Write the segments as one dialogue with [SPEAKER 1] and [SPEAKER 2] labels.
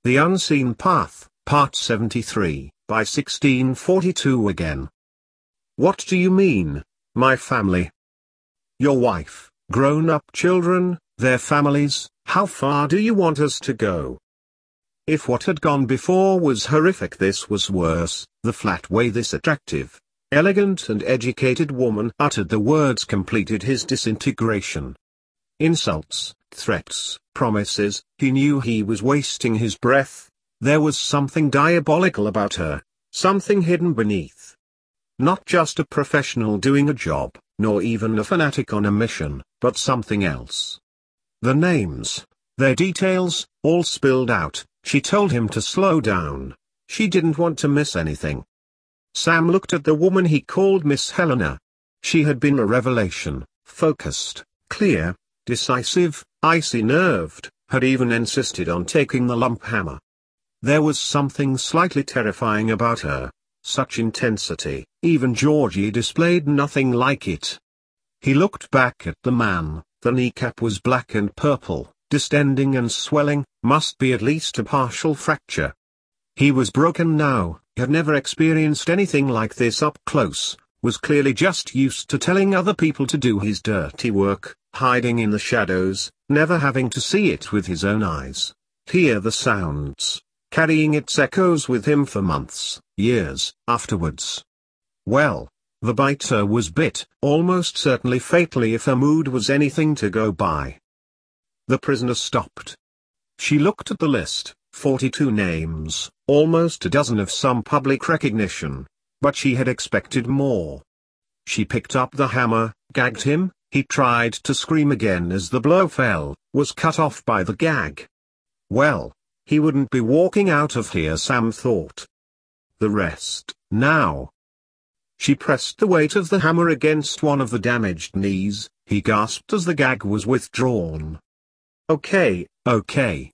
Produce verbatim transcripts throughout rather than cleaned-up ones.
[SPEAKER 1] The Unseen Path, Part seventy-three, by sixteen forty-two again. What do you mean, my family? Your wife, grown-up children, their families, how far do you want us to go? If what had gone before was horrific, this was worse. The flat way this attractive, elegant and educated woman uttered the words completed his disintegration. Insults, threats, promises, he knew he was wasting his breath. There was something diabolical about her, something hidden beneath. Not just a professional doing a job, nor even a fanatic on a mission, but something else. The names, their details, all spilled out. She told him to slow down. She didn't want to miss anything. Sam looked at the woman he called Miss Helena. She had been a revelation, focused, clear, decisive, icy-nerved, had even insisted on taking the lump hammer. There was something slightly terrifying about her, such intensity, even Georgie displayed nothing like it. He looked back at the man. The kneecap was black and purple, distending and swelling, must be at least a partial fracture. He was broken now, had never experienced anything like this up close, was clearly just used to telling other people to do his dirty work, hiding in the shadows, never having to see it with his own eyes, hear the sounds, carrying its echoes with him for months, years, afterwards. Well, the biter was bit, almost certainly fatally if her mood was anything to go by. The prisoner stopped. She looked at the list, forty-two names, almost a dozen of some public recognition, but she had expected more. She picked up the hammer, gagged him, he tried to scream again as the blow fell, was cut off by the gag. Well, he wouldn't be walking out of here, Sam thought. The rest, now. She pressed the weight of the hammer against one of the damaged knees. He gasped as the gag was withdrawn. Okay, okay.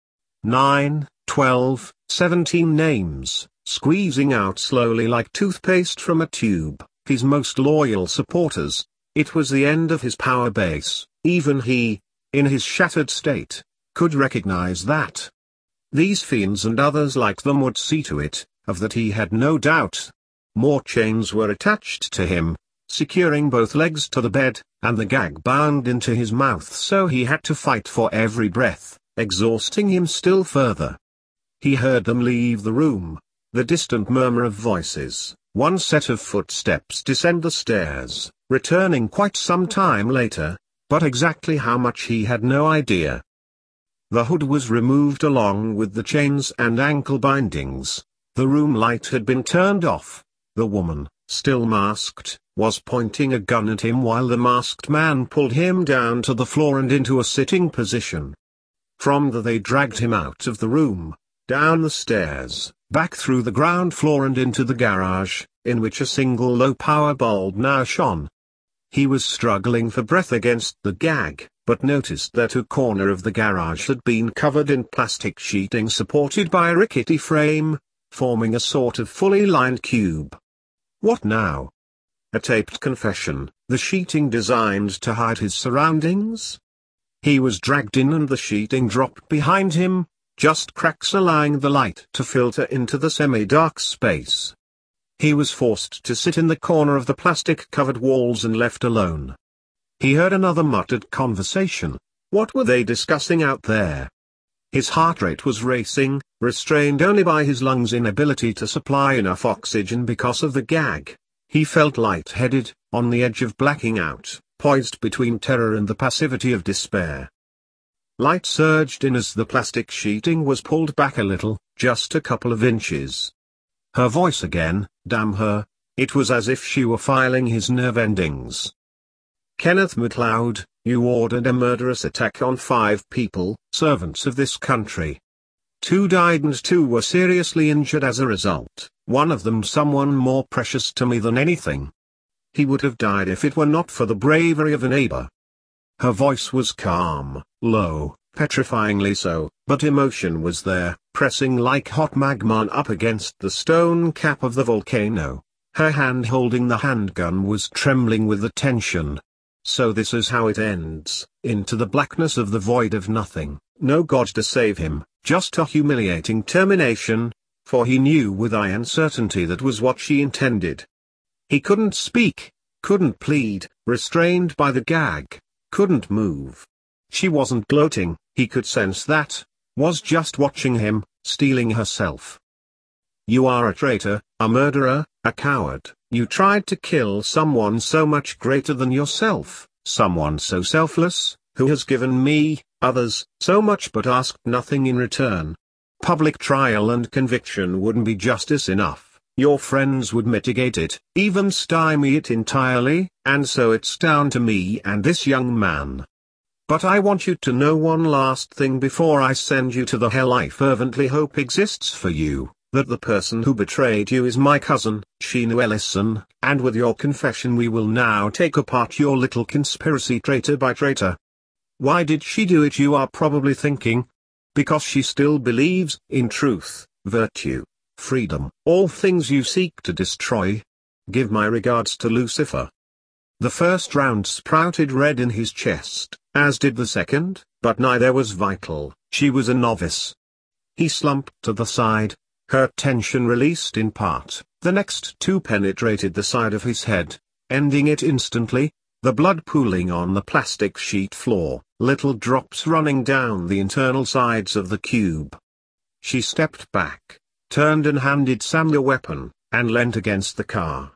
[SPEAKER 1] Nine, twelve, seventeen names, squeezing out slowly like toothpaste from a tube, his most loyal supporters. It was the end of his power base. Even he, in his shattered state, could recognize that. These fiends and others like them would see to it, of that he had no doubt. More chains were attached to him, securing both legs to the bed, and the gag bound into his mouth, so he had to fight for every breath, exhausting him still further. He heard them leave the room, the distant murmur of voices, one set of footsteps descend the stairs, returning quite some time later, but exactly how much he had no idea. The hood was removed along with the chains and ankle bindings. The room light had been turned off. The woman, still masked, was pointing a gun at him while the masked man pulled him down to the floor and into a sitting position. From there they dragged him out of the room, down the stairs, back through the ground floor and into the garage, in which a single low-power bulb now shone. He was struggling for breath against the gag, but noticed that a corner of the garage had been covered in plastic sheeting supported by a rickety frame, forming a sort of fully lined cube. What now? A taped confession, the sheeting designed to hide his surroundings? He was dragged in and the sheeting dropped behind him, just cracks allowing the light to filter into the semi-dark space. He was forced to sit in the corner of the plastic-covered walls and left alone. He heard another muttered conversation. What were they discussing out there? His heart rate was racing, restrained only by his lungs' inability to supply enough oxygen because of the gag. He felt lightheaded, on the edge of blacking out, poised between terror and the passivity of despair. Light surged in as the plastic sheeting was pulled back a little, just a couple of inches. Her voice again, damn her, it was as if she were filing his nerve endings. Kenneth MacLeod, you ordered a murderous attack on five people, servants of this country. Two died and two were seriously injured as a result, one of them someone more precious to me than anything. He would have died if it were not for the bravery of a neighbor. Her voice was calm, low, petrifyingly so, but emotion was there, pressing like hot magma up against the stone cap of the volcano. Her hand holding the handgun was trembling with the tension. So this is how it ends, into the blackness of the void of nothing. no God to save him, just a humiliating termination, for he knew with iron certainty that was what she intended. He couldn't speak, couldn't plead, restrained by the gag, couldn't move. She wasn't gloating, he could sense that, was just watching him, stealing herself. You are a traitor, a murderer, a coward. You tried to kill someone so much greater than yourself, someone so selfless, who has given me, others, so much but asked nothing in return. Public trial and conviction wouldn't be justice enough, your friends would mitigate it, even stymie it entirely, and so it's down to me and this young man. But I want you to know one last thing before I send you to the hell I fervently hope exists for you. That the person who betrayed you is my cousin, Sheena Ellison, and with your confession we will now take apart your little conspiracy traitor by traitor. Why did she do it, you are probably thinking? Because she still believes in truth, virtue, freedom, all things you seek to destroy. Give my regards to Lucifer. The first round sprouted red in his chest, as did the second, but neither was vital. She was a novice. He slumped to the side. Her tension released in part, the next two penetrated the side of his head, ending it instantly, the blood pooling on the plastic sheet floor, little drops running down the internal sides of the cube. She stepped back, turned and handed Sam the weapon, and leant against the car.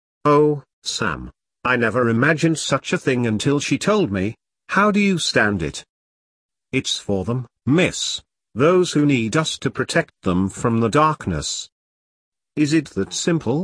[SPEAKER 1] Oh, Sam. I never imagined such a thing until she told me. How do you stand it? It's for them, miss. Those who need us to protect them from the darkness. Is it that simple?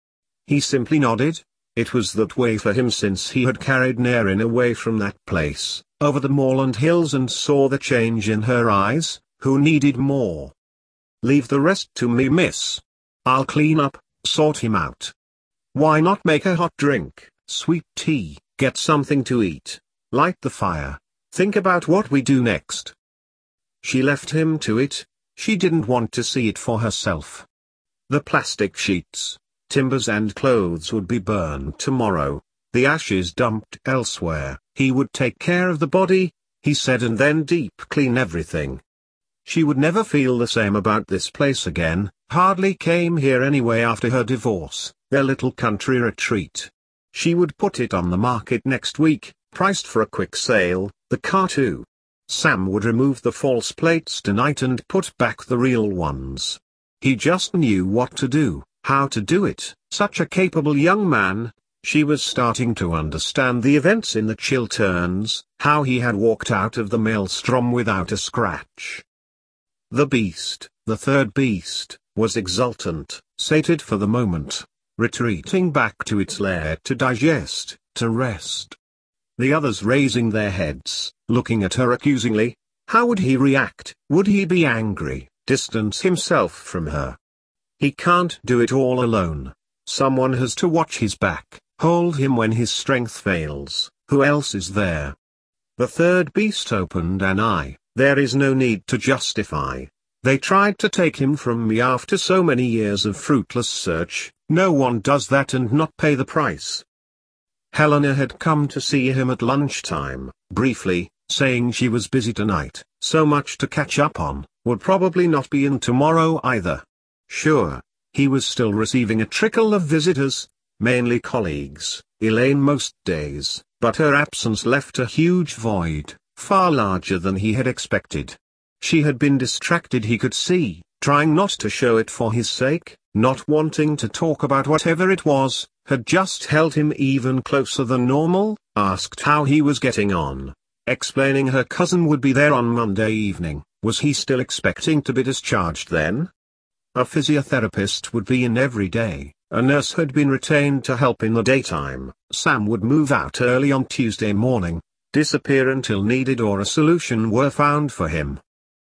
[SPEAKER 1] He simply nodded. It was that way for him since he had carried Naren away from that place, over the moorland hills, and saw the change in her eyes. Who needed more? Leave the rest to me, miss. I'll clean up, sort him out. Why not make a hot drink, sweet tea, get something to eat, light the fire, think about what we do next. She left him to it. She didn't want to see it for herself. The plastic sheets, timbers and clothes would be burned tomorrow, the ashes dumped elsewhere. He would take care of the body, he said, and then deep clean everything. She would never feel the same about this place again. Hardly came here anyway after her divorce, their little country retreat. She would put it on the market next week, priced for a quick sale, the car too. Sam would remove the false plates tonight and put back the real ones. He just knew what to do, how to do it. Such a capable young man. She was starting to understand the events in the Chilterns, how he had walked out of the maelstrom without a scratch. The beast, the third beast, was exultant, sated for the moment, retreating back to its lair to digest, to rest. The others raising their heads, looking at her accusingly. How would he react? Would he be angry, distance himself from her? He can't do it all alone. Someone has to watch his back, hold him when his strength fails. Who else is there? The third beast opened an eye. There is no need to justify. They tried to take him from me after so many years of fruitless search. No one does that and not pay the price. Helena had come to see him at lunchtime, briefly, saying she was busy tonight, so much to catch up on, would probably not be in tomorrow either. Sure, he was still receiving a trickle of visitors, mainly colleagues, Elaine most days, but her absence left a huge void, far larger than he had expected. She had been distracted, he could see, trying not to show it for his sake, not wanting to talk about whatever it was, had just held him even closer than normal, asked how he was getting on, explaining her cousin would be there on Monday evening. Was he still expecting to be discharged then? A physiotherapist would be in every day, a nurse had been retained to help in the daytime. Sam would move out early on Tuesday morning, disappear until needed or a solution were found for him.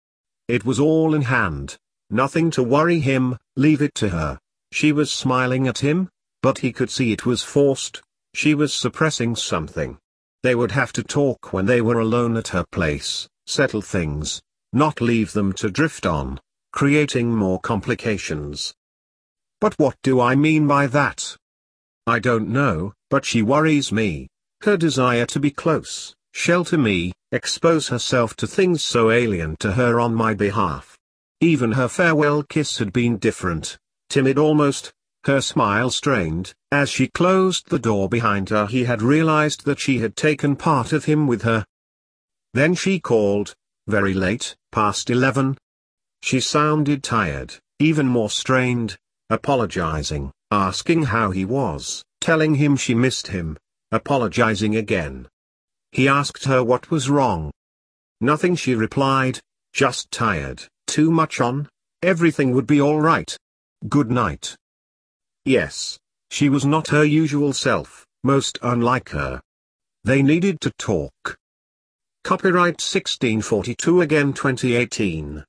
[SPEAKER 1] It was all in hand, nothing to worry him, leave it to her. She was smiling at him, but he could see it was forced. She was suppressing something. They would have to talk when they were alone at her place, settle things, not leave them to drift on, creating more complications. But what do I mean by that? I don't know, but she worries me. Her desire to be close, shelter me, expose herself to things so alien to her on my behalf. Even her farewell kiss had been different, timid almost, her smile strained. As she closed the door behind her, he had realized that she had taken part of him with her. Then she called, very late, past eleven. She sounded tired, even more strained, apologizing, asking how he was, telling him she missed him, apologizing again. He asked her what was wrong. Nothing, she replied, just tired, too much on, everything would be all right. Good night. Yes, she was not her usual self, most unlike her. They needed to talk. Copyright sixteen forty-two again twenty eighteen.